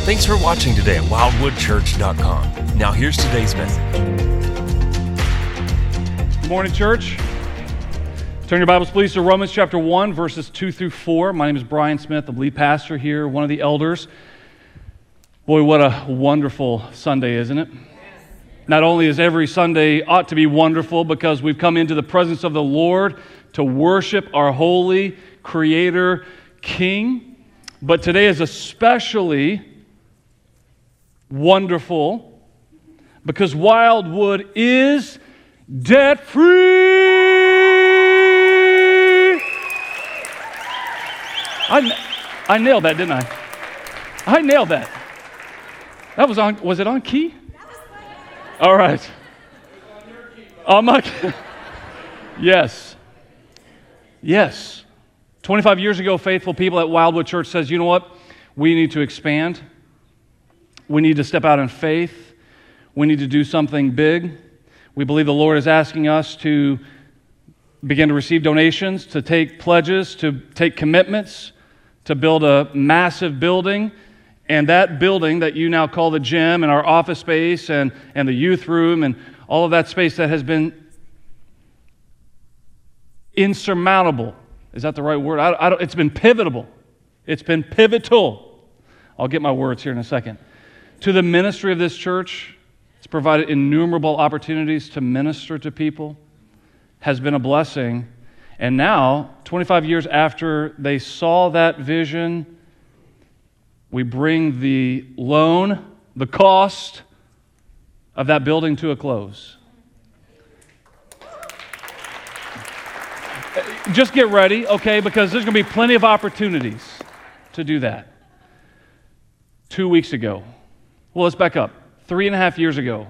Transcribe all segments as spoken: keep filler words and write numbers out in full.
Thanks for watching today at wildwood church dot com. Now here's today's message. Good morning, church. Turn your Bibles, please, to Romans chapter one, verses two through four. My name is Brian Smith, the lead pastor here, one of the elders. Boy, what a wonderful Sunday, isn't it? Not only is every Sunday ought to be wonderful because we've come into the presence of the Lord to worship our holy Creator King, but today is especially wonderful because Wildwood is debt-free. I, I nailed that, didn't I? I nailed that. That was on, was it on key? All right. On my key. Yes. Yes. twenty-five years ago, faithful people at Wildwood Church says, you know what? We need to expand. We need to step out in faith. We need to do something big. We believe the Lord is asking us to begin to receive donations, to take pledges, to take commitments, to build a massive building. And that building that you now call the gym and our office space and, and the youth room and all of that space that has been insurmountable. Is that the right word? I, I don't, it's been pivotal. It's been pivotal. I'll get my words here in a second. To the ministry of this church, it's provided innumerable opportunities to minister to people, has been a blessing. And now, twenty-five years after they saw that vision, we bring the loan, the cost of that building to a close. Just get ready, okay, because there's going to be plenty of opportunities to do that. Two weeks ago, well, let's back up. Three and a half years ago,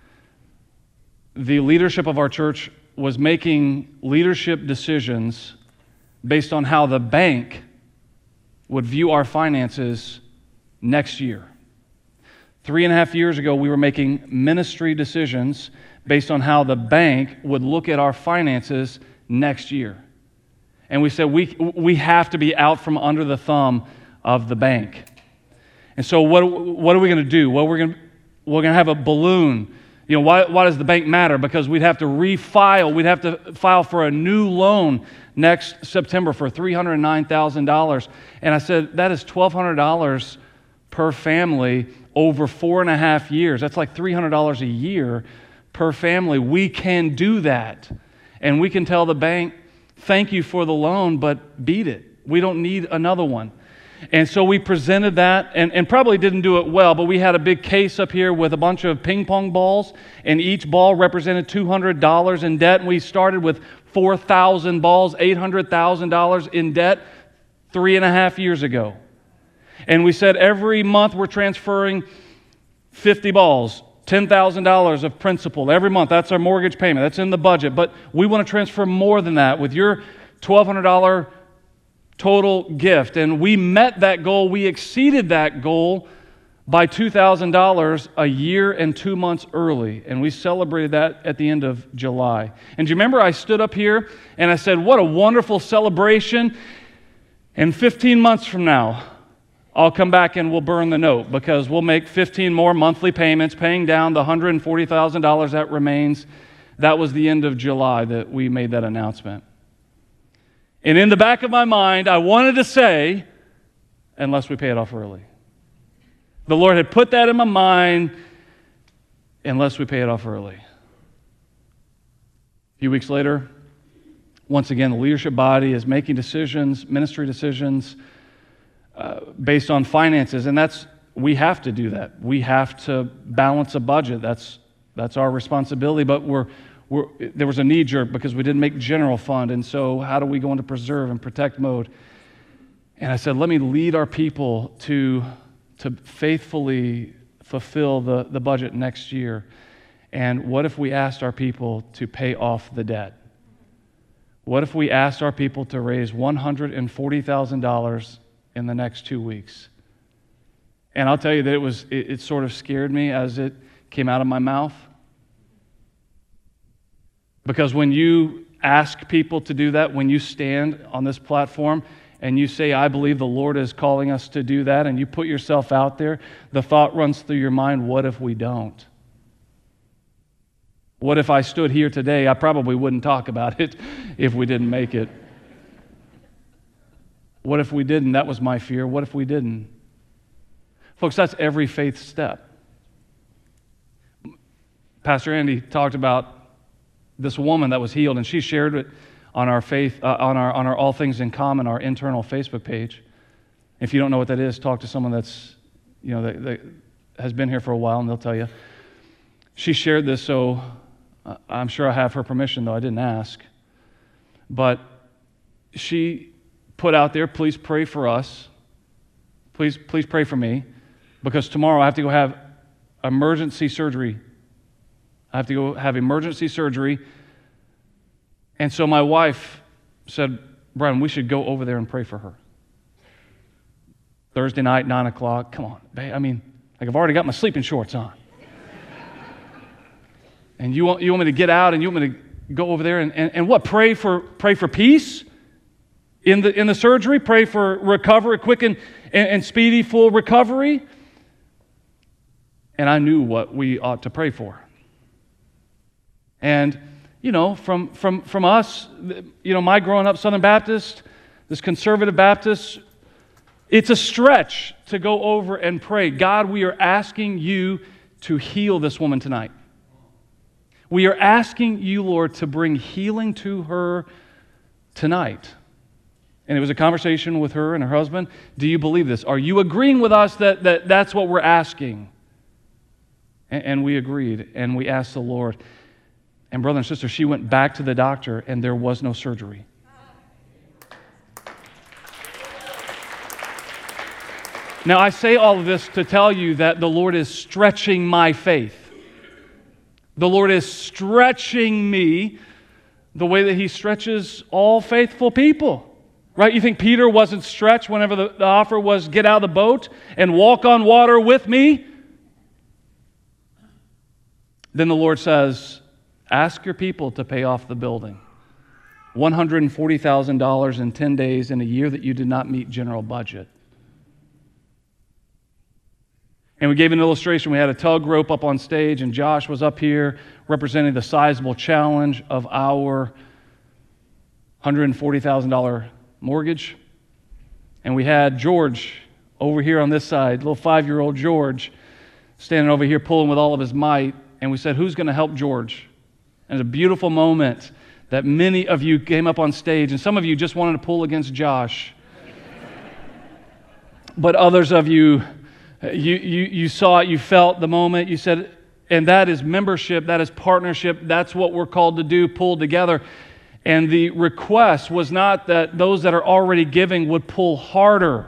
the leadership of our church was making leadership decisions based on how the bank would view our finances next year. Three and a half years ago, we were making ministry decisions based on how the bank would look at our finances next year. And we said, we, we have to be out from under the thumb of the bank. And so what, what are we going to do? Well, we're going to, we're going to have a balloon. You know, why, why does the bank matter? Because we'd have to refile. We'd have to file for a new loan next September for three hundred nine thousand dollars. And I said, that is twelve hundred dollars per family over four and a half years. That's like three hundred dollars a year per family. We can do that. And we can tell the bank, thank you for the loan, but beat it. We don't need another one. And so we presented that, and, and probably didn't do it well, but we had a big case up here with a bunch of ping pong balls, and each ball represented two hundred dollars in debt, and we started with four thousand balls, eight hundred thousand dollars in debt three and a half years ago. And we said every month we're transferring fifty balls, ten thousand dollars of principal every month. That's our mortgage payment. That's in the budget. But we want to transfer more than that with your twelve hundred dollars total gift. And we met that goal. We exceeded that goal by two thousand dollars a year and two months early. And we celebrated that at the end of July. And do you remember I stood up here and I said, what a wonderful celebration. And fifteen months from now, I'll come back and we'll burn the note because we'll make fifteen more monthly payments, paying down the one hundred forty thousand dollars that remains. That was the end of July that we made that announcement. And in the back of my mind, I wanted to say, unless we pay it off early. The Lord had put that in my mind, unless we pay it off early. A few weeks later, once again, the leadership body is making decisions, ministry decisions, Uh, based on finances, and that's we have to do that. We have to balance a budget. That's that's our responsibility. But we're we're there was a knee jerk because we didn't make general fund, and so how do we go into preserve and protect mode? And I said, let me lead our people to to faithfully fulfill the the budget next year. And what if we asked our people to pay off the debt? What if we asked our people to raise one hundred forty thousand dollars in the next two weeks? And I'll tell you that it was it, it sort of scared me as it came out of my mouth. Because when you ask people to do that, when you stand on this platform and you say, I believe the Lord is calling us to do that, and you put yourself out there, the thought runs through your mind, what if we don't? What if I stood here today? I probably wouldn't talk about it if we didn't make it. What if we didn't? That was my fear. What if we didn't? Folks, that's every faith step. Pastor Andy talked about this woman that was healed, and she shared it on our faith, uh, on our on our All Things in Common, our internal Facebook page. If you don't know what that is, talk to someone that's, you know, that, that has been here for a while, and they'll tell you. She shared this, so uh, I'm sure I have her permission, though I didn't ask. But she put out there, please pray for us. Please, please pray for me, because tomorrow I have to go have emergency surgery. I have to go have emergency surgery. And so my wife said, Brian, we should go over there and pray for her. Thursday night, nine o'clock. Come on, babe. I mean, like I've already got my sleeping shorts on. And you want, you want me to get out and you want me to go over there and, and, and what? Pray for pray for peace in the in the surgery? Pray for recovery, quick and, and, and speedy full recovery? And I knew what we ought to pray for. And, you know, from, from, from us, you know, my growing up Southern Baptist, this conservative Baptist, it's a stretch to go over and pray. God, we are asking you to heal this woman tonight. We are asking you, Lord, to bring healing to her tonight. And it was a conversation with her and her husband. Do you believe this? Are you agreeing with us that, that that's what we're asking? And, and we agreed, and we asked the Lord. And brother and sister, she went back to the doctor, and there was no surgery. Now, I say all of this to tell you that the Lord is stretching my faith. The Lord is stretching me the way that He stretches all faithful people. Right? You think Peter wasn't stretched whenever the, the offer was, get out of the boat and walk on water with me? Then the Lord says, ask your people to pay off the building. one hundred forty thousand dollars in ten days in a year that you did not meet general budget. And we gave an illustration. We had a tug rope up on stage, and Josh was up here representing the sizable challenge of our one hundred forty thousand dollars mortgage. And we had George over here on this side, little five-year-old George, standing over here pulling with all of his might. And we said, who's going to help George? And it's a beautiful moment that many of you came up on stage, and some of you just wanted to pull against Josh. But others of you, you, you, you saw it, you felt the moment, you said, and that is membership, that is partnership, that's what we're called to do, pull together. And the request was not that those that are already giving would pull harder,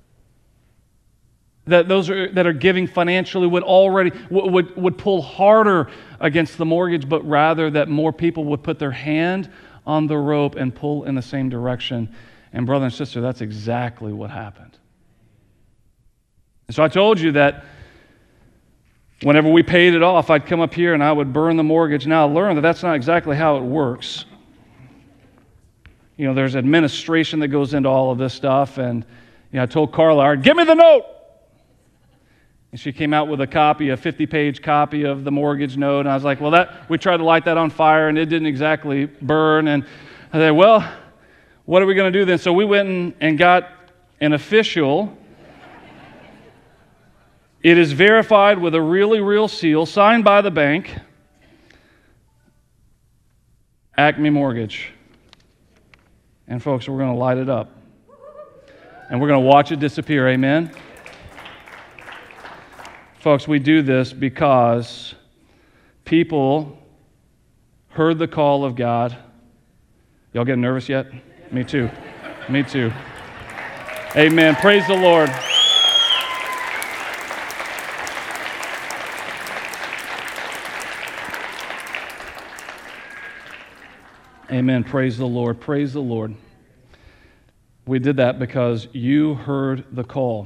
that those are, that are giving financially would already would, would pull harder against the mortgage, but rather that more people would put their hand on the rope and pull in the same direction. And brother and sister, that's exactly what happened. And so I told you that whenever we paid it off, I'd come up here and I would burn the mortgage. Now I learned that that's not exactly how it works. You know, there's administration that goes into all of this stuff. And, you know, I told Carla, give me the note. And she came out with a copy, a fifty-page copy of the mortgage note. And I was like, well, that we tried to light that on fire, and it didn't exactly burn. And I said, well, what are we going to do then? So we went and, and got an official. It is verified with a really real seal, signed by the bank. Acme Mortgage. And folks, we're going to light it up. And we're going to watch it disappear, amen? Folks, we do this because people heard the call of God. Y'all getting nervous yet? Me too. Me too. Amen. Praise the Lord. Amen. Praise the Lord. Praise the Lord. We did that because you heard the call.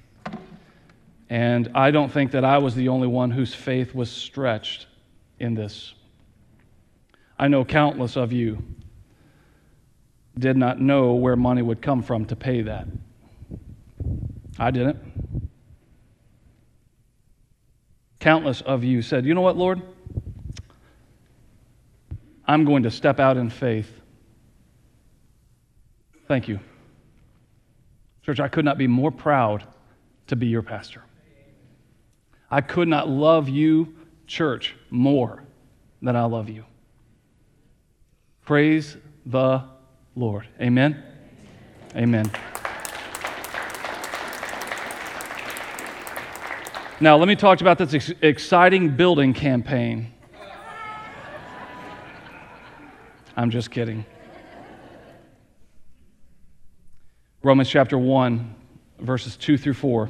And I don't think that I was the only one whose faith was stretched in this. I know countless of you did not know where money would come from to pay that. I didn't. Countless of you said, you know what, Lord? I'm going to step out in faith. Thank you. Church, I could not be more proud to be your pastor. I could not love you, church, more than I love you. Praise the Lord. Amen? Amen. Now, let me talk about this ex- exciting building campaign. I'm just kidding. Romans chapter one, verses two through four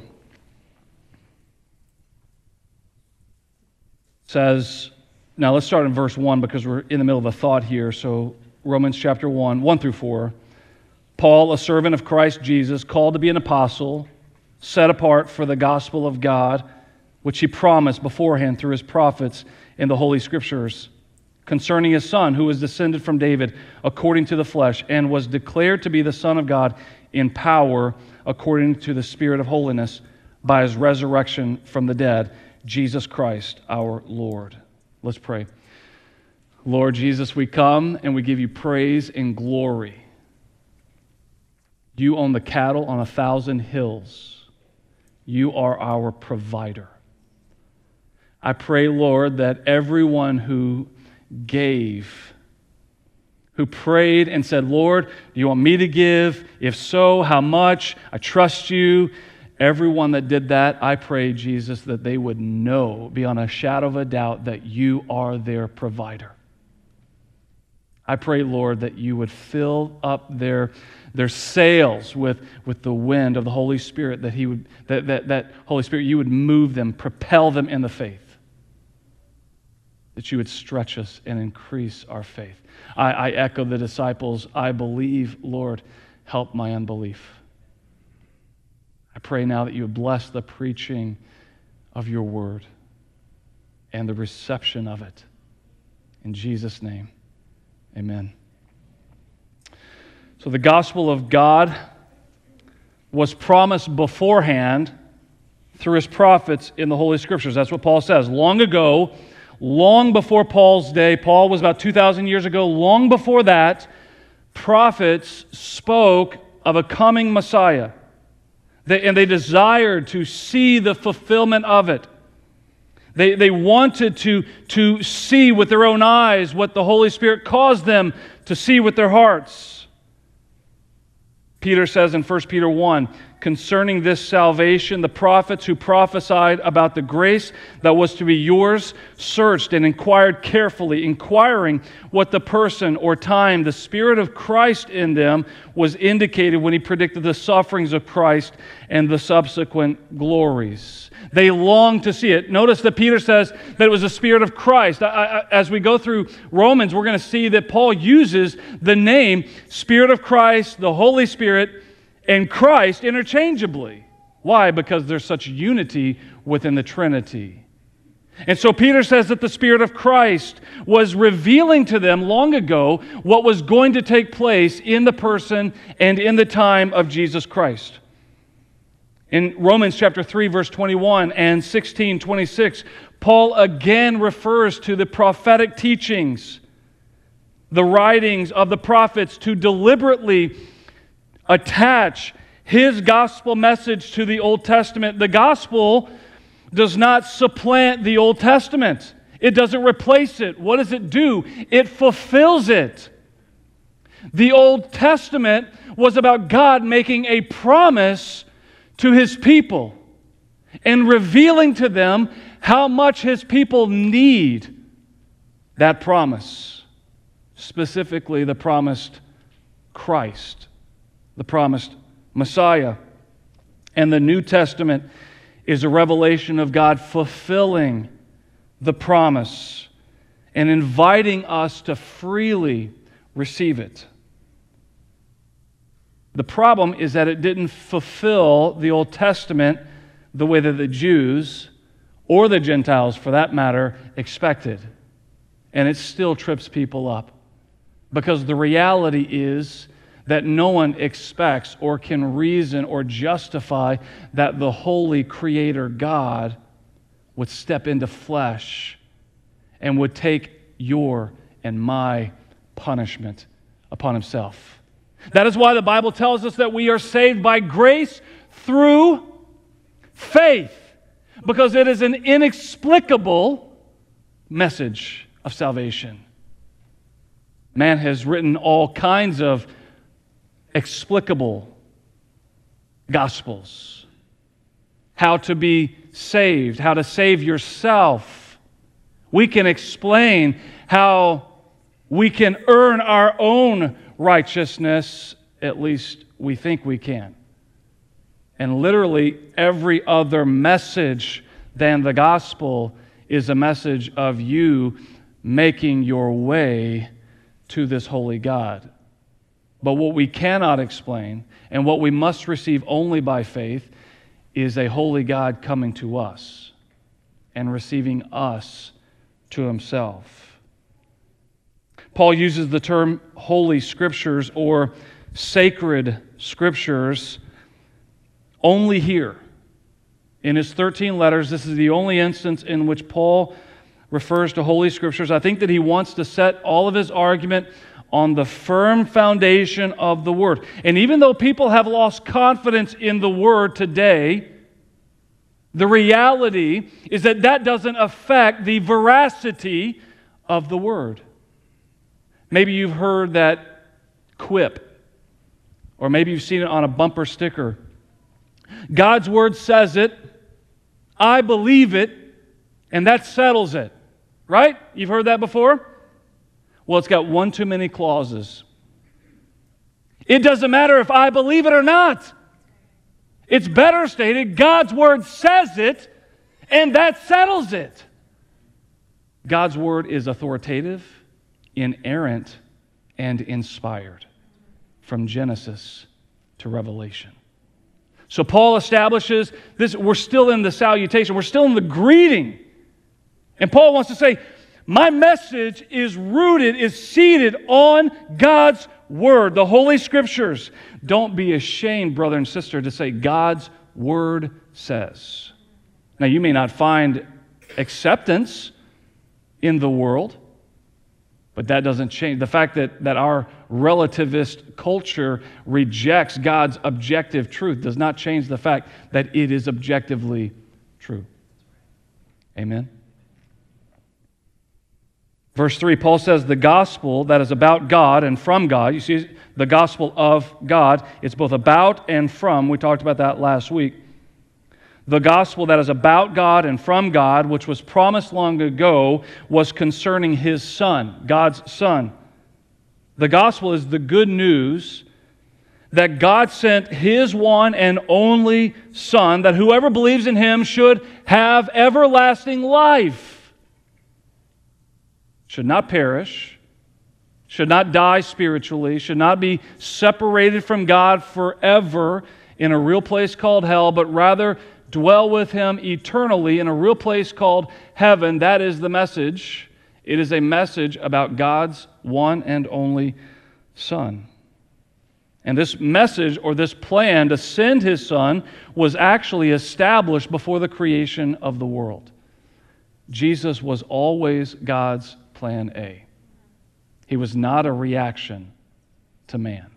says, now let's start in verse one because we're in the middle of a thought here. So Romans chapter one, one through four. Paul, a servant of Christ Jesus, called to be an apostle, set apart for the gospel of God, which he promised beforehand through his prophets in the Holy Scriptures, concerning his Son, who was descended from David according to the flesh, and was declared to be the Son of God in power according to the Spirit of holiness by his resurrection from the dead, Jesus Christ our Lord. Let's pray. Lord Jesus, we come and we give you praise and glory. You own the cattle on a thousand hills. You are our provider. I pray, Lord, that everyone who gave, who prayed and said, Lord, do you want me to give? If so, how much? I trust you. Everyone that did that, I pray, Jesus, that they would know beyond a shadow of a doubt that you are their provider. I pray, Lord, that you would fill up their, their sails with, with the wind of the Holy Spirit, that He would that, that, that Holy Spirit, you would move them, propel them in the faith. That you would stretch us and increase our faith. I, I echo the disciples, I believe, Lord, help my unbelief. I pray now that you would bless the preaching of your word and the reception of it. In Jesus' name, amen. So the gospel of God was promised beforehand through his prophets in the Holy Scriptures. That's what Paul says. Long ago, long before Paul's day, Paul was about two thousand years ago, long before that, prophets spoke of a coming Messiah. They, and they desired to see the fulfillment of it. They, they wanted to, to see with their own eyes what the Holy Spirit caused them to see with their hearts. Peter says in First Peter one, concerning this salvation, the prophets who prophesied about the grace that was to be yours searched and inquired carefully, inquiring what the person or time the Spirit of Christ in them was indicated when he predicted the sufferings of Christ and the subsequent glories. They longed to see it. Notice that Peter says that it was the Spirit of Christ. I, I, as we go through Romans, we're going to see that Paul uses the name Spirit of Christ, the Holy Spirit, and Christ interchangeably. Why? Because there's such unity within the Trinity. And so Peter says that the Spirit of Christ was revealing to them long ago what was going to take place in the person and in the time of Jesus Christ. In Romans chapter three, verse twenty-one and sixteen twenty-six, Paul again refers to the prophetic teachings, the writings of the prophets to deliberately attach his gospel message to the Old Testament. The gospel does not supplant the Old Testament. It doesn't replace it. What does it do? It fulfills it. The Old Testament was about God making a promise to his people and revealing to them how much his people need that promise, specifically the promised Christ, the promised Messiah. And the New Testament is a revelation of God fulfilling the promise and inviting us to freely receive it. The problem is that it didn't fulfill the Old Testament the way that the Jews, or the Gentiles for that matter, expected. And it still trips people up. Because the reality is that no one expects or can reason or justify that the holy Creator God would step into flesh and would take your and my punishment upon Himself. That is why the Bible tells us that we are saved by grace through faith, because it is an inexplicable message of salvation. Man has written all kinds of explicable gospels. How to be saved, how to save yourself. We can explain how we can earn our own righteousness, at least we think we can. And literally every other message than the gospel is a message of you making your way to this holy God. But what we cannot explain, and what we must receive only by faith, is a holy God coming to us and receiving us to Himself. Paul uses the term Holy Scriptures or sacred Scriptures only here. In his thirteen letters, this is the only instance in which Paul refers to Holy Scriptures. I think that he wants to set all of his argument on the firm foundation of the Word. And even though people have lost confidence in the Word today, the reality is that that doesn't affect the veracity of the Word. Maybe you've heard that quip, or maybe you've seen it on a bumper sticker. God's Word says it, I believe it, and that settles it. Right? You've heard that before? Well, it's got one too many clauses. It doesn't matter if I believe it or not. It's better stated, God's Word says it, and that settles it. God's Word is authoritative, inerrant, and inspired from Genesis to Revelation. So Paul establishes this. We're still in the salutation. We're still in the greeting. And Paul wants to say, my message is rooted, is seated on God's Word, the Holy Scriptures. Don't be ashamed, brother and sister, to say God's Word says. Now, you may not find acceptance in the world, but that doesn't change. The fact that, that our relativist culture rejects God's objective truth does not change the fact that it is objectively true. Amen? Verse three, Paul says the gospel that is about God and from God. You see, the gospel of God, it's both about and from. We talked about that last week. The gospel that is about God and from God, which was promised long ago, was concerning His Son, God's Son. The gospel is the good news that God sent His one and only Son, that whoever believes in Him should have everlasting life. Should not perish, should not die spiritually, should not be separated from God forever in a real place called hell, but rather dwell with Him eternally in a real place called heaven. That is the message. It is a message about God's one and only Son. And this message, or this plan to send His Son, was actually established before the creation of the world. Jesus was always God's plan A. He was not a reaction to man.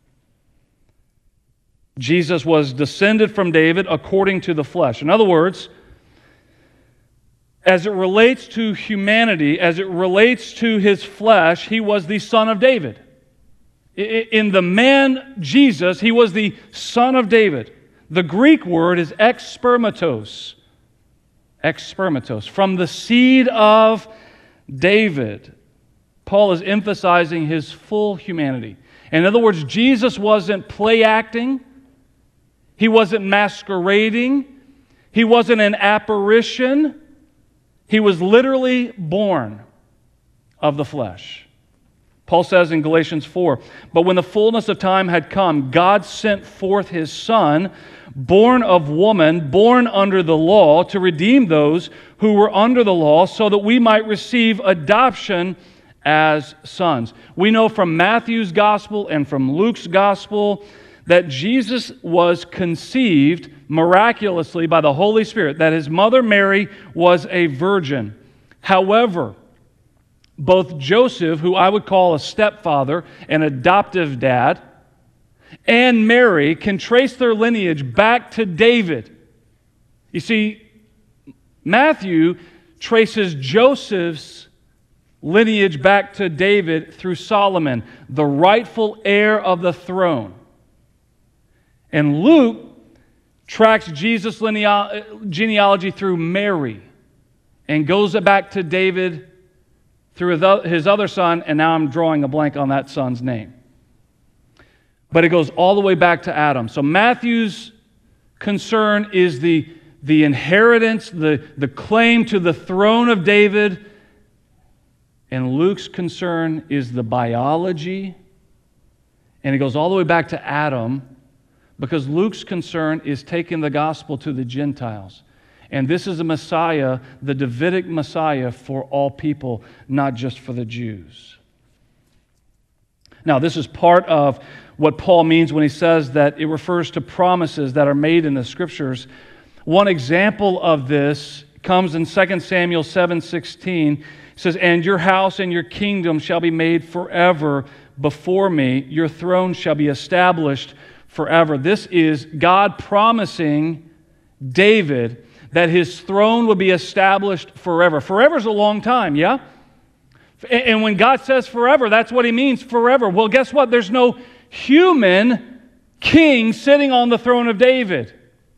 Jesus was descended from David according to the flesh. In other words, as it relates to humanity, as it relates to His flesh, He was the Son of David. In the man Jesus, He was the Son of David. The Greek word is ekspermatos. Ekspermatos, from the seed of David. Paul is emphasizing His full humanity. In other words, Jesus wasn't play acting. He wasn't masquerading. He wasn't an apparition. He was literally born of the flesh. Paul says in Galatians four, but when the fullness of time had come, God sent forth His Son, born of woman, born under the law, to redeem those who were under the law, so that we might receive adoption as sons. We know from Matthew's gospel and from Luke's gospel that Jesus was conceived miraculously by the Holy Spirit, that his mother Mary was a virgin. However, both Joseph, who I would call a stepfather, an adoptive dad, and Mary can trace their lineage back to David. You see, Matthew traces Joseph's lineage back to David through Solomon, the rightful heir of the throne. And Luke tracks Jesus' genealogy through Mary and goes back to David through his other son, and now I'm drawing a blank on that son's name. But it goes all the way back to Adam. So Matthew's concern is the, the inheritance, the, the claim to the throne of David, and Luke's concern is the biology, and it goes all the way back to Adam, because Luke's concern is taking the gospel to the Gentiles. And this is a Messiah, the Davidic Messiah for all people, not just for the Jews. Now, this is part of what Paul means when he says that it refers to promises that are made in the Scriptures. One example of this comes in Second Samuel seven sixteen. It says, "And your house and your kingdom shall be made forever before me. Your throne shall be established forever." This is God promising David that his throne would be established forever. Forever is a long time, yeah? And when God says forever, that's what he means, forever. Well, guess what? There's no human king sitting on the throne of David.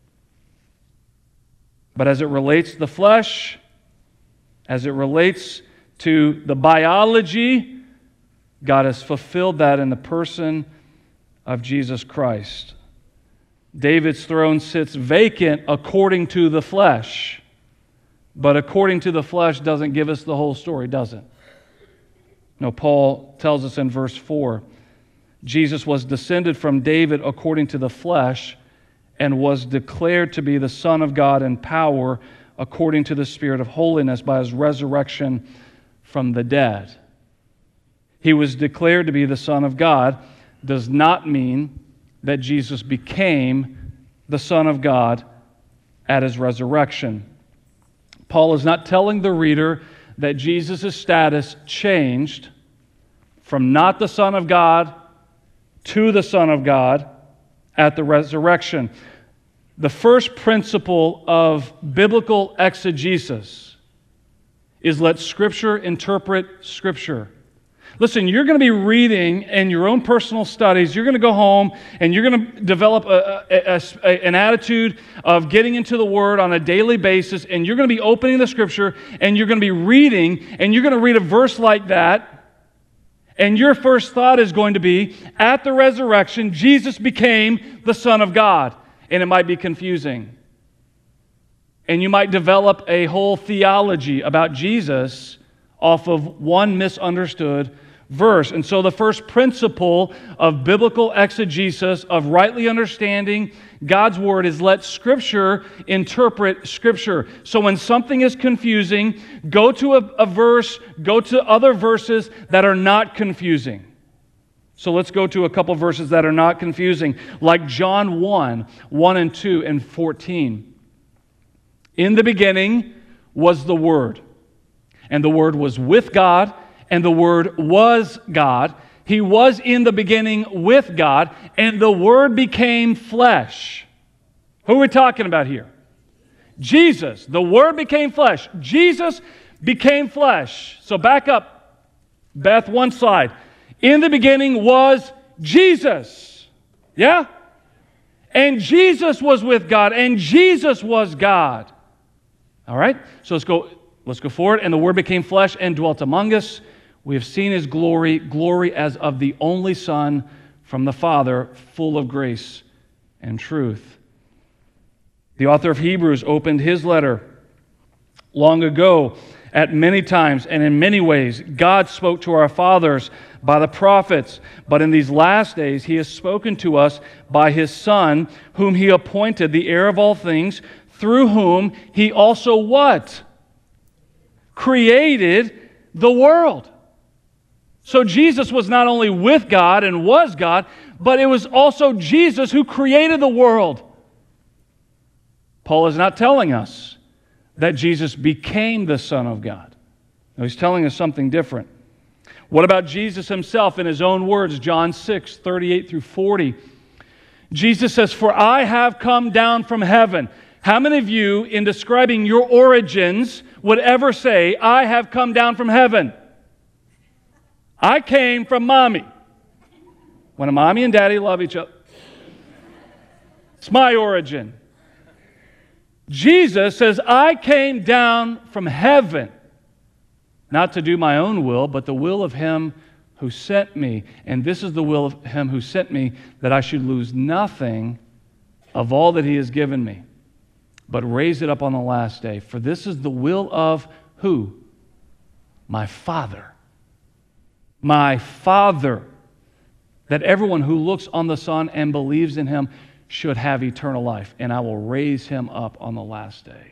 But as it relates to the flesh, as it relates to the biology, God has fulfilled that in the person of Jesus Christ. David's throne sits vacant according to the flesh. But according to the flesh doesn't give us the whole story, does it? No, Paul tells us in verse four, Jesus was descended from David according to the flesh and was declared to be the Son of God in power according to the Spirit of holiness by his resurrection from the dead. He was declared to be the Son of God does not mean that Jesus became the Son of God at his resurrection. Paul is not telling the reader that Jesus' status changed from not the Son of God to the Son of God at the resurrection. The first principle of biblical exegesis is let Scripture interpret Scripture. Listen, you're going to be reading in your own personal studies. You're going to go home and you're going to develop a, a, a, an attitude of getting into the Word on a daily basis, and you're going to be opening the Scripture and you're going to be reading, and you're going to read a verse like that, and your first thought is going to be, at the resurrection, Jesus became the Son of God. And it might be confusing. And you might develop a whole theology about Jesus off of one misunderstood verse. And so the first principle of biblical exegesis, of rightly understanding God's Word, is let Scripture interpret Scripture. So when something is confusing, go to a, a verse, go to other verses that are not confusing. So let's go to a couple verses that are not confusing, like John one, one and two and fourteen. In the beginning was the Word, and the Word was with God, and the Word was God. He was in the beginning with God, and the Word became flesh. Who are we talking about here? Jesus. The Word became flesh. Jesus became flesh. So back up, Beth, one slide. In the beginning was Jesus. Yeah? And Jesus was with God, and Jesus was God. All right? So let's go, let's go forward. And the Word became flesh and dwelt among us. We have seen His glory, glory as of the only Son from the Father, full of grace and truth. The author of Hebrews opened his letter long ago. At many times and in many ways, God spoke to our fathers by the prophets. But in these last days, He has spoken to us by His Son, whom He appointed the heir of all things, through whom He also what? Created the world. So Jesus was not only with God and was God, but it was also Jesus who created the world. Paul is not telling us that Jesus became the Son of God. No, he's telling us something different. What about Jesus himself in his own words, John six, thirty-eight through forty? Jesus says, "For I have come down from heaven." How many of you, in describing your origins, would ever say, "I have come down from heaven"? I came from mommy. When a mommy and daddy love each other. It's my origin. Jesus says, "I came down from heaven, not to do my own will, but the will of Him who sent me. And this is the will of Him who sent me, that I should lose nothing of all that He has given me, but raise it up on the last day. For this is the will of" who? My Father. My Father, that everyone who looks on the Son and believes in Him should have eternal life, and I will raise him up on the last day.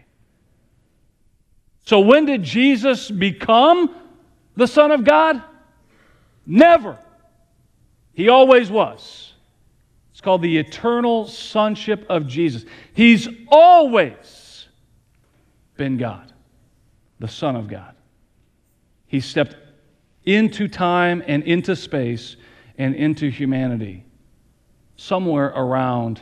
So when did Jesus become the Son of God? Never. He always was. It's called the eternal sonship of Jesus. He's always been God, the Son of God. He stepped into time and into space and into humanity somewhere around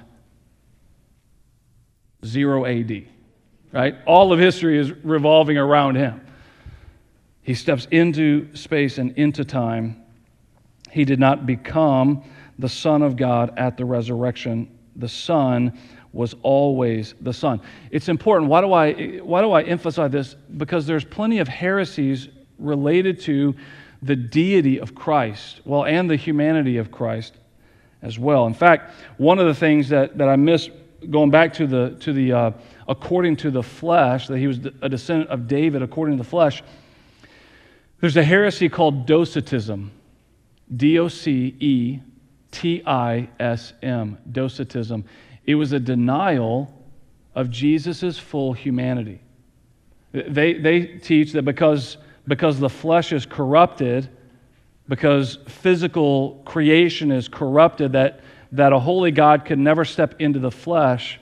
zero A D, right? All of history is revolving around Him. He steps into space and into time. He did not become the Son of God at the resurrection. The Son was always the Son. It's important. Why do I, why do I emphasize this? Because there's plenty of heresies related to the deity of Christ, well, and the humanity of Christ as well. In fact, one of the things that, that I miss, going back to the to the uh, according to the flesh, that He was a descendant of David according to the flesh, there's a heresy called Docetism. D O C E T I S M. Docetism. It was a denial of Jesus' full humanity. They, they teach that because, because the flesh is corrupted, because physical creation is corrupted, that, that a holy God could never step into the flesh.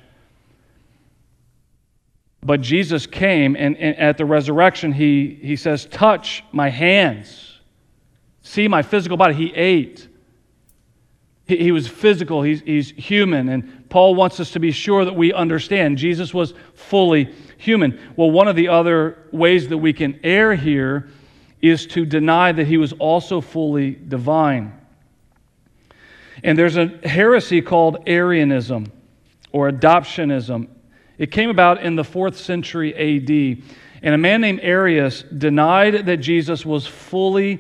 But Jesus came, and, and at the resurrection, he, he says, "Touch my hands. See my physical body." He ate. He, he was physical. He's, he's human. And Paul wants us to be sure that we understand Jesus was fully human. Well, one of the other ways that we can err here is to deny that He was also fully divine. And there's a heresy called Arianism or adoptionism. It came about in the fourth century A D, and a man named Arius denied that Jesus was fully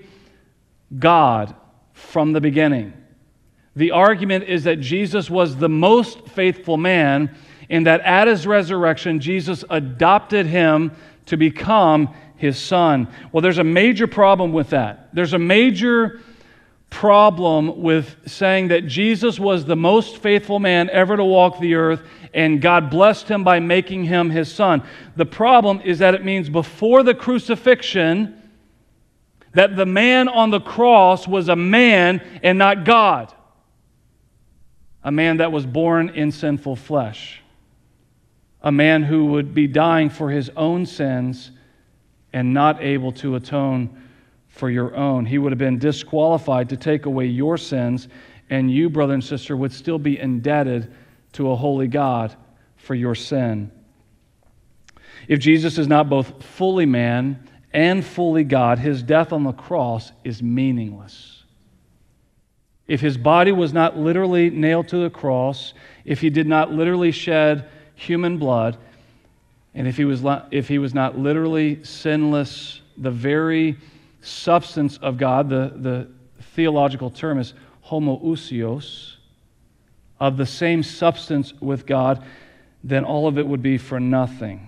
God from the beginning. The argument is that Jesus was the most faithful man, and that at His resurrection, Jesus adopted Him to become His Son. Well, there's a major problem with that. There's a major problem with saying that Jesus was the most faithful man ever to walk the earth, and God blessed Him by making Him His Son. The problem is that it means before the crucifixion, that the man on the cross was a man and not God. A man that was born in sinful flesh. A man who would be dying for his own sins and not able to atone for your own. He would have been disqualified to take away your sins, and you, brother and sister, would still be indebted to a holy God for your sin. If Jesus is not both fully man and fully God, His death on the cross is meaningless. If His body was not literally nailed to the cross, if He did not literally shed human blood, and if He was, if he was not literally sinless, the very substance of God, the, the theological term is homoousios, of the same substance with God, then all of it would be for nothing.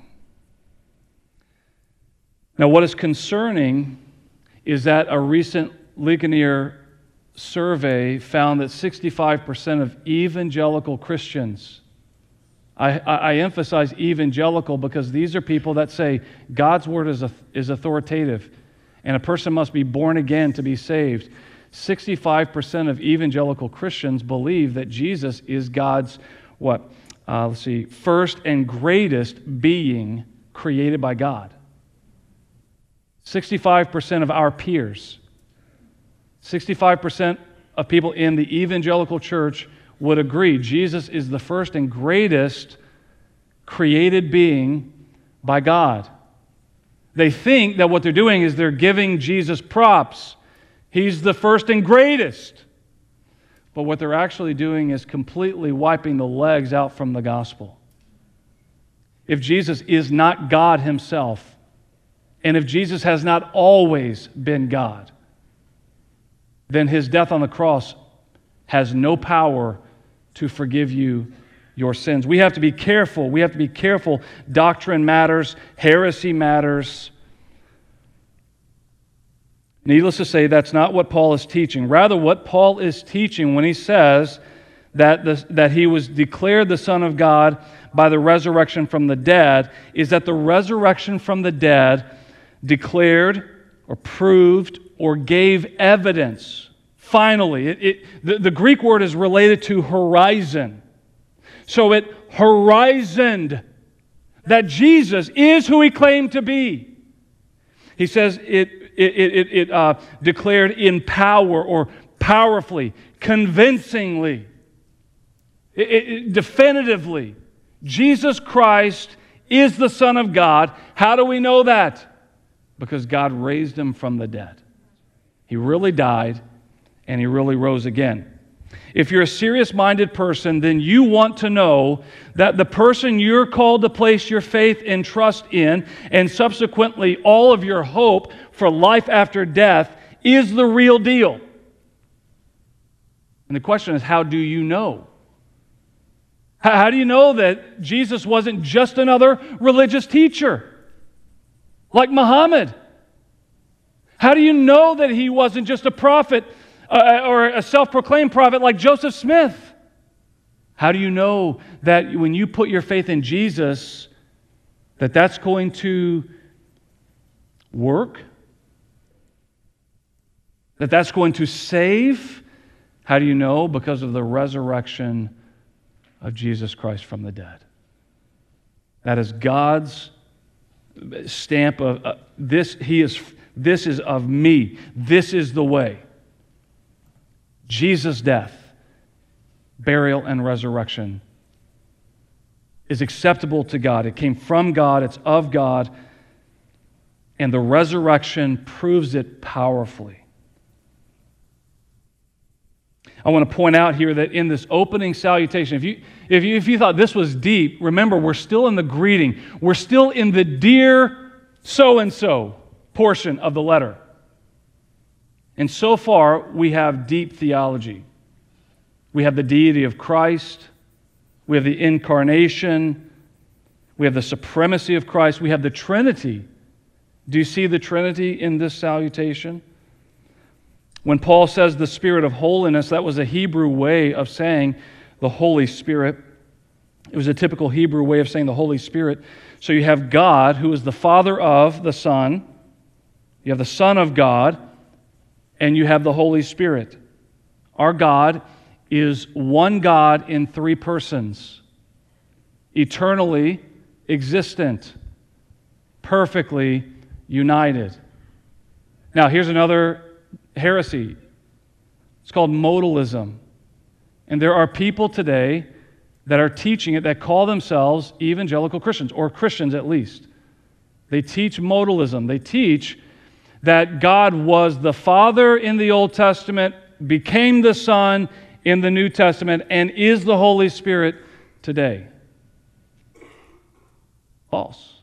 Now, what is concerning is that a recent Ligonier survey found that sixty-five percent of evangelical Christians, I, I, I emphasize evangelical because these are people that say God's word is, is authoritative, and a person must be born again to be saved. sixty-five percent of evangelical Christians believe that Jesus is God's, what? Uh, let's see, first and greatest being created by God. sixty-five percent of our peers, sixty-five percent of people in the evangelical church would agree Jesus is the first and greatest created being by God. They think that what they're doing is they're giving Jesus props. He's the first and greatest. But what they're actually doing is completely wiping the legs out from the gospel. If Jesus is not God himself, and if Jesus has not always been God, then his death on the cross has no power to forgive you your sins. We have to be careful. We have to be careful. Doctrine matters. Heresy matters. Needless to say, that's not what Paul is teaching. Rather, what Paul is teaching when he says that, the, that he was declared the Son of God by the resurrection from the dead is that the resurrection from the dead declared or proved or gave evidence. Finally, it, it, the, the Greek word is related to horizon. So it horizoned that Jesus is who he claimed to be. He says it, it, it, it uh, declared in power or powerfully, convincingly, it, it, definitively, Jesus Christ is the Son of God. How do we know that? Because God raised him from the dead. He really died, and he really rose again. If you're a serious-minded person, then you want to know that the person you're called to place your faith and trust in, and subsequently all of your hope for life after death, is the real deal. And the question is, how do you know? How, how do you know that Jesus wasn't just another religious teacher like Muhammad? How do you know that he wasn't just a prophet uh, or a self-proclaimed prophet like Joseph Smith? How do you know that when you put your faith in Jesus, that that's going to work? That that's going to save? How do you know? Because of the resurrection of Jesus Christ from the dead. That is God's stamp of uh, this. He is. This is of me. This is the way. Jesus' death, burial, and resurrection is acceptable to God. It came from God. It's of God. And the resurrection proves it powerfully. I want to point out here that in this opening salutation, if you, if you, if you thought this was deep, remember, we're still in the greeting. We're still in the dear so-and-so portion of the letter. And so far, we have deep theology. We have the deity of Christ. We have the incarnation. We have the supremacy of Christ. We have the Trinity. Do you see the Trinity in this salutation? When Paul says the Spirit of holiness, that was a Hebrew way of saying the Holy Spirit. It was a typical Hebrew way of saying the Holy Spirit. So you have God, who is the Father of the Son. You have the Son of God, and you have the Holy Spirit. Our God is one God in three persons, eternally existent, perfectly united. Now, here's another heresy. It's called modalism. And there are people today that are teaching it that call themselves evangelical Christians, or Christians at least. They teach modalism. They teach that God was the Father in the Old Testament, became the Son in the New Testament, and is the Holy Spirit today. False.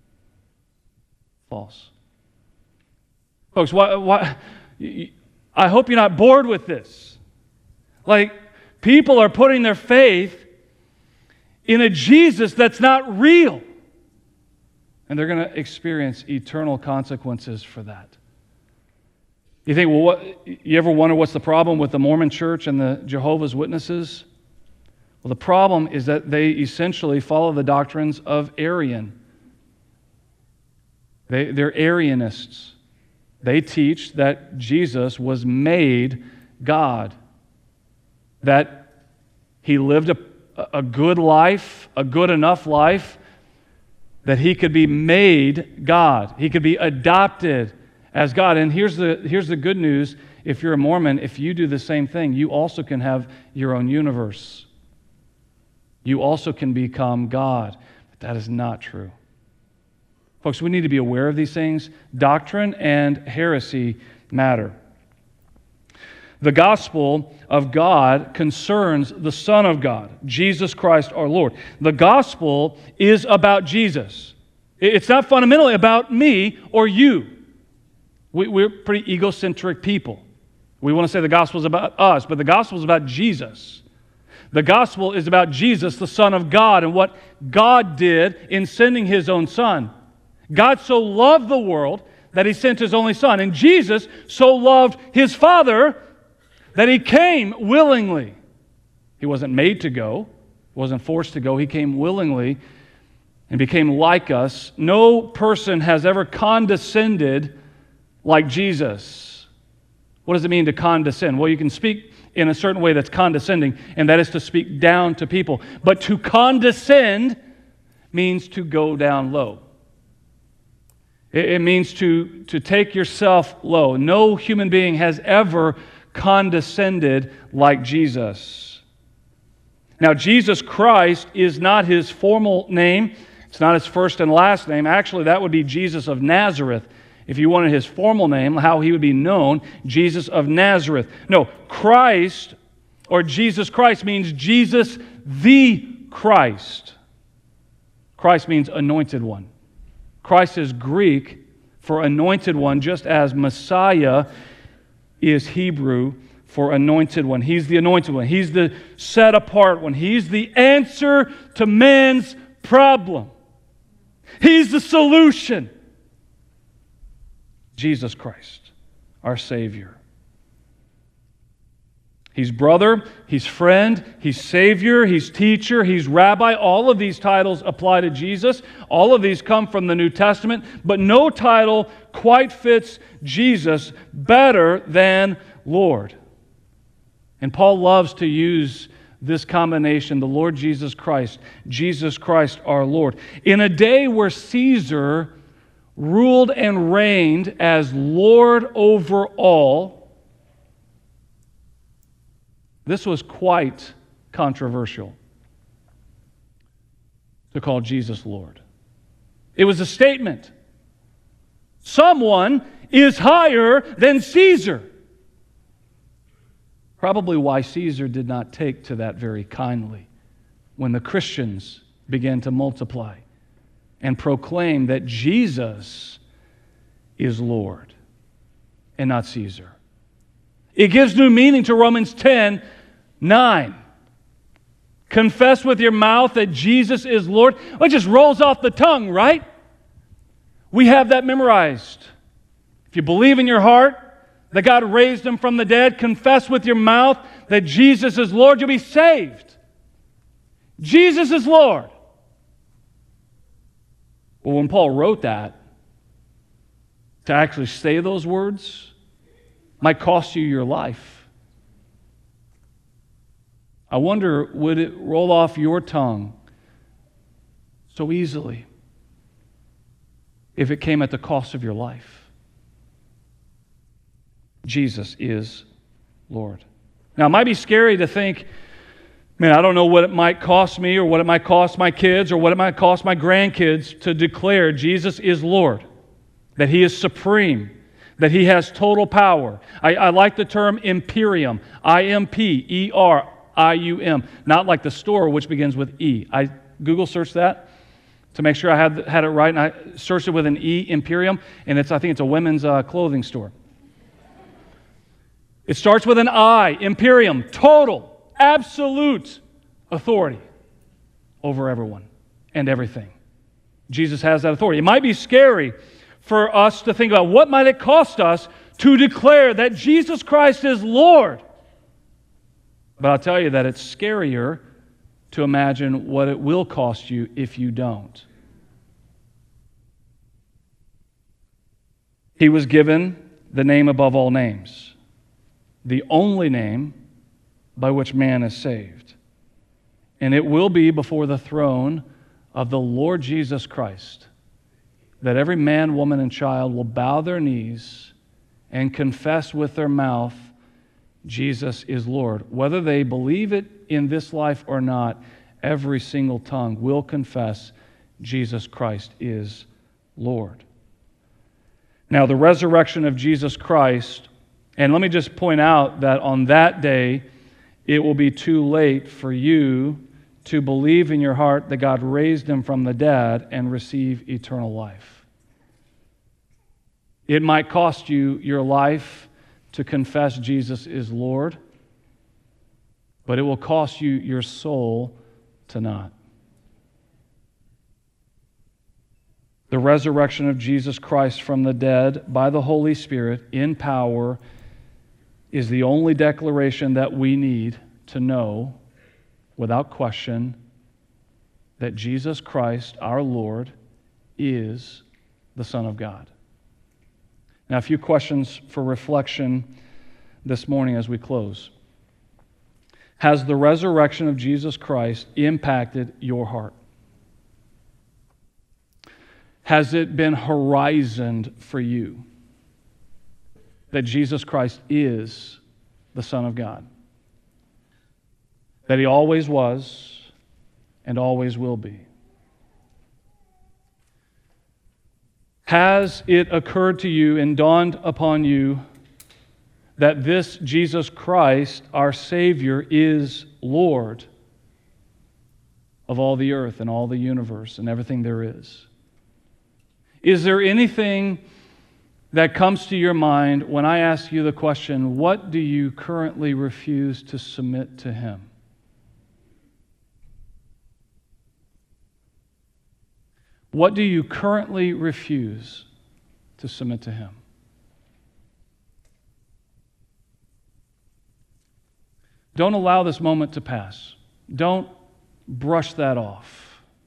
False. Folks, why, why, I hope you're not bored with this. Like, people are putting their faith in a Jesus that's not real. And they're going to experience eternal consequences for that. You think, well, what, you ever wonder what's the problem with the Mormon Church and the Jehovah's Witnesses? Well, the problem is that they essentially follow the doctrines of Arian. They, they're Arianists. They teach that Jesus was made God, that he lived a, a good life, a good enough life, that he could be made God. He could be adopted as God. And here's the, here's the good news. If you're a Mormon, if you do the same thing, you also can have your own universe. You also can become God. But that is not true. Folks, we need to be aware of these things. Doctrine and heresy matter. The gospel of God concerns the Son of God, Jesus Christ our Lord. The gospel is about Jesus. It's not fundamentally about me or you. We, we're pretty egocentric people. We want to say the gospel is about us, but the gospel is about Jesus. The gospel is about Jesus, the Son of God, and what God did in sending His own Son. God so loved the world that He sent His only Son. And Jesus so loved His Father that He came willingly. He wasn't made to go, wasn't forced to go. He came willingly and became like us. No person has ever condescended like Jesus. What does it mean to condescend? Well, you can speak in a certain way that's condescending, and that is to speak down to people. But to condescend means to go down low. It means to, to take yourself low. No human being has ever condescended like Jesus. Now, Jesus Christ is not His formal name. It's not His first and last name. Actually, that would be Jesus of Nazareth. If you wanted His formal name, how He would be known, Jesus of Nazareth. No, Christ, or Jesus Christ, means Jesus the Christ. Christ means anointed one. Christ is Greek for anointed one, just as Messiah is Hebrew for anointed one. He's the anointed one. He's the set apart one. He's the answer to man's problem. He's the solution. Jesus Christ, our Savior. He's brother, He's friend, He's Savior, He's teacher, He's rabbi. All of these titles apply to Jesus. All of these come from the New Testament, but no title quite fits Jesus better than Lord. And Paul loves to use this combination, the Lord Jesus Christ, Jesus Christ our Lord. In a day where Caesar ruled and reigned as Lord over all, this was quite controversial to call Jesus Lord. It was a statement. Someone is higher than Caesar. Probably why Caesar did not take to that very kindly when the Christians began to multiply and proclaim that Jesus is Lord and not Caesar. It gives new meaning to Romans ten nine. Confess with your mouth that Jesus is Lord. Well, it just rolls off the tongue, right? We have that memorized. If you believe in your heart that God raised Him from the dead, confess with your mouth that Jesus is Lord, you'll be saved. Jesus is Lord. Well, when Paul wrote that, to actually say those words might cost you your life. I wonder, would it roll off your tongue so easily if it came at the cost of your life? Jesus is Lord. Now, it might be scary to think, man, I don't know what it might cost me or what it might cost my kids or what it might cost my grandkids to declare Jesus is Lord, that He is supreme, that He has total power. I, I like the term imperium, I M P E R I U M, not like the store which begins with E. I Google searched that to make sure I had, had it right, and I searched it with an E, imperium, and it's I think it's a women's uh, clothing store. It starts with an I, imperium, total, absolute authority over everyone and everything. Jesus has that authority. It might be scary for us to think about what might it cost us to declare that Jesus Christ is Lord. But I'll tell you that it's scarier to imagine what it will cost you if you don't. He was given the name above all names, the only name by which man is saved. And it will be before the throne of the Lord Jesus Christ that every man, woman, and child will bow their knees and confess with their mouth Jesus is Lord. Whether they believe it in this life or not, every single tongue will confess Jesus Christ is Lord. Now, the resurrection of Jesus Christ, and let me just point out that on that day, it will be too late for you to believe in your heart that God raised him from the dead and receive eternal life. It might cost you your life to confess Jesus is Lord, but it will cost you your soul to not. The resurrection of Jesus Christ from the dead by the Holy Spirit in power is the only declaration that we need to know without question that Jesus Christ, our Lord, is the Son of God. Now, a few questions for reflection this morning as we close. Has the resurrection of Jesus Christ impacted your heart? Has it been horizoned for you that Jesus Christ is the Son of God? That he always was and always will be? Has it occurred to you and dawned upon you that this Jesus Christ, our Savior, is Lord of all the earth and all the universe and everything there is? Is there anything that comes to your mind when I ask you the question, what do you currently refuse to submit to him? What do you currently refuse to submit to him? Don't allow this moment to pass. Don't brush that off.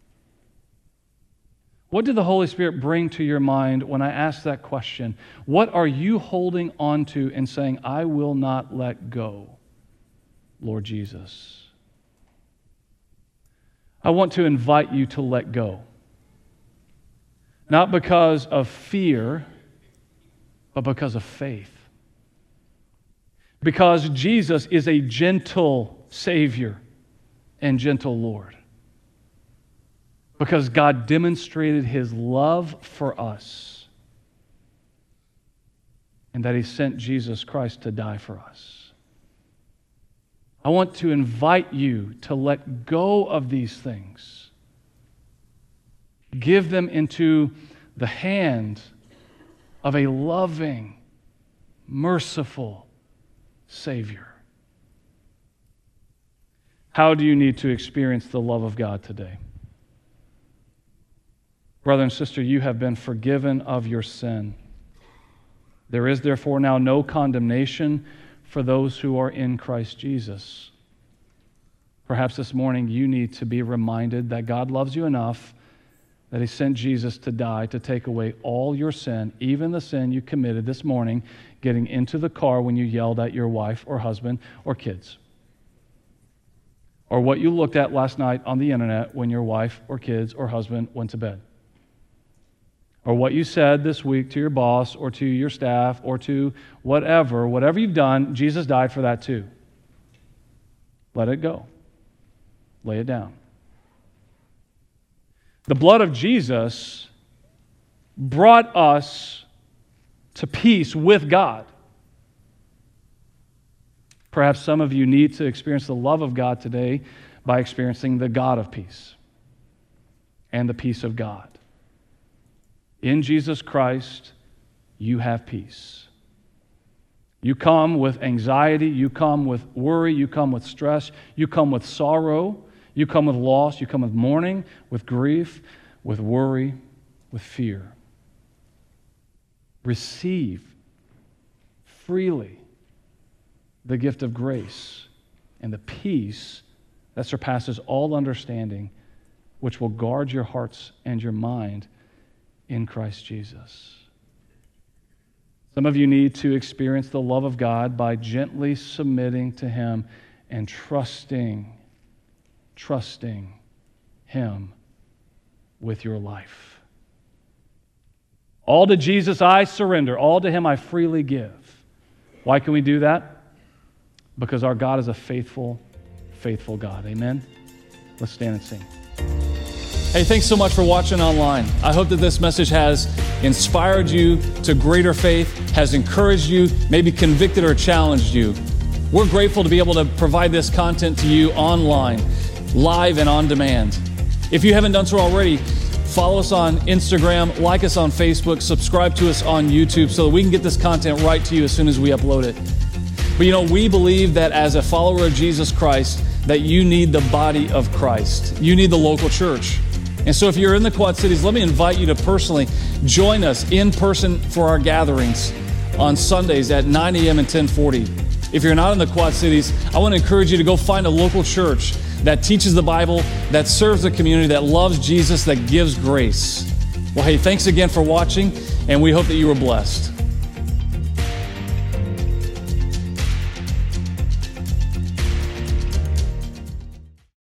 What did the Holy Spirit bring to your mind when I asked that question? What are you holding on to and saying, I will not let go, Lord Jesus? I want to invite you to let go. Not because of fear, but because of faith. Because Jesus is a gentle Savior and gentle Lord. Because God demonstrated his love for us and that he sent Jesus Christ to die for us. I want to invite you to let go of these things. Give them into the hand of a loving, merciful Savior. How do you need to experience the love of God today? Brother and sister, you have been forgiven of your sin. There is therefore now no condemnation for those who are in Christ Jesus. Perhaps this morning you need to be reminded that God loves you enough that he sent Jesus to die to take away all your sin, even the sin you committed this morning getting into the car when you yelled at your wife or husband or kids. Or what you looked at last night on the internet when your wife or kids or husband went to bed. Or what you said this week to your boss or to your staff or to whatever, whatever you've done, Jesus died for that too. Let it go. Lay it down. The blood of Jesus brought us to peace with God. Perhaps some of you need to experience the love of God today by experiencing the God of peace and the peace of God. In Jesus Christ, you have peace. You come with anxiety, you come with worry, you come with stress, you come with sorrow, you come with loss, you come with mourning, with grief, with worry, with fear. Receive freely the gift of grace and the peace that surpasses all understanding, which will guard your hearts and your mind in Christ Jesus. Some of you need to experience the love of God by gently submitting to Him and trusting, trusting Him with your life. All to Jesus I surrender. All to Him I freely give. Why can we do that? Because our God is a faithful, faithful God. Amen? Let's stand and sing. Hey, thanks so much for watching online. I hope that this message has inspired you to greater faith, has encouraged you, maybe convicted or challenged you. We're grateful to be able to provide this content to you online, live and on demand. If you haven't done so already, follow us on Instagram, like us on Facebook, subscribe to us on YouTube so that we can get this content right to you as soon as we upload it. But you know, we believe that as a follower of Jesus Christ, that you need the body of Christ. You need the local church. And so if you're in the Quad Cities, let me invite you to personally join us in person for our gatherings on Sundays at nine a.m. and ten forty. If you're not in the Quad Cities, I want to encourage you to go find a local church that teaches the Bible, that serves the community, that loves Jesus, that gives grace. Well, hey, thanks again for watching, and we hope that you were blessed.